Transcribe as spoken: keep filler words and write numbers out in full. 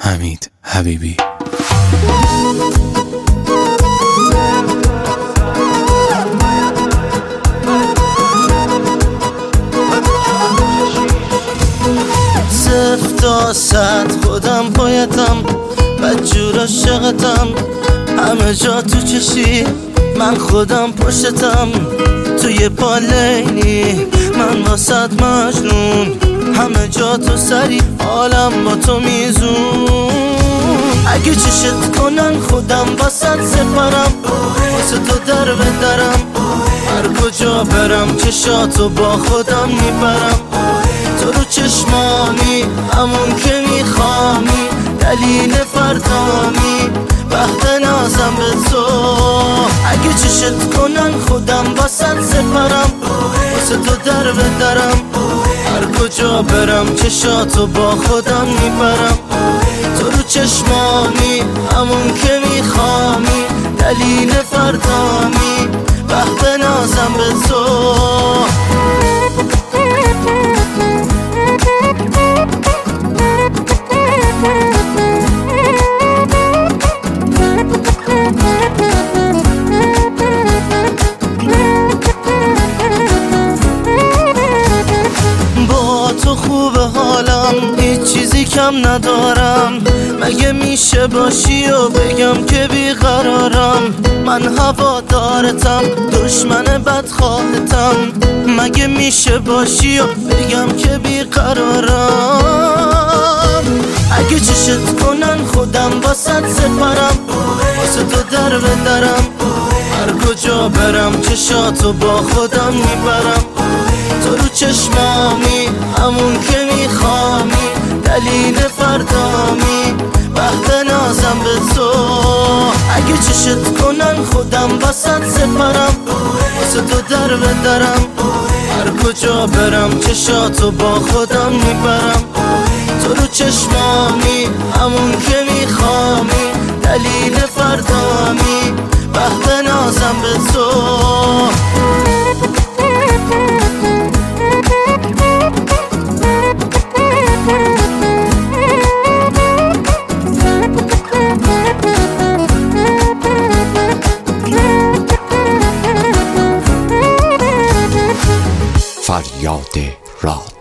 حمید حبیبی. صفر تا صد خودم پایتم، بدجور عاشقتم، همه جا تو چشی من خودم پشتم، توی پالیلی من واسط مجنون، همه جا تو سری حالم با تو میزون. اگه چشت کنن خودم واسط سپرم، واسه تو در بدرم، هر کجا برم چشاتو با خودم میبرم. تو رو چشمانی همون که میخوامی، دلیل فردامی، وقت نازم به تو. اگه چشت کنن خودم واسط سپرم، واسه تو در بدرم، هر کجا برم چشاتو با خودم میبرم. تو رو چشمانی همون که میخوامی، دلیل فردامی، وقت نازم به تو. تو خوبه حالم، هیچ چیزی کم ندارم، مگه میشه باشی و بگم که بیقرارم؟ من هوادارتم، دشمن بدخواهتم، مگه میشه باشی و بگم که بیقرارم؟ اگه چشت کنن خودم واسط سپرم، واسه تو در بدرم، هر کجا برم چشاتو با خودم میبرم. تو رو چشمامی همون که میخوامی، دلیل فردامی، وقت نازم به تو. اگه چشت کنن خودم واسط سپرم، واسه تو در بدرم، هر کجا برم چشاتو با خودم میبرم. تو رو چشمامی همون که میخوامی، دلیل فردامی، وقت نازم به تو. فریاد راد.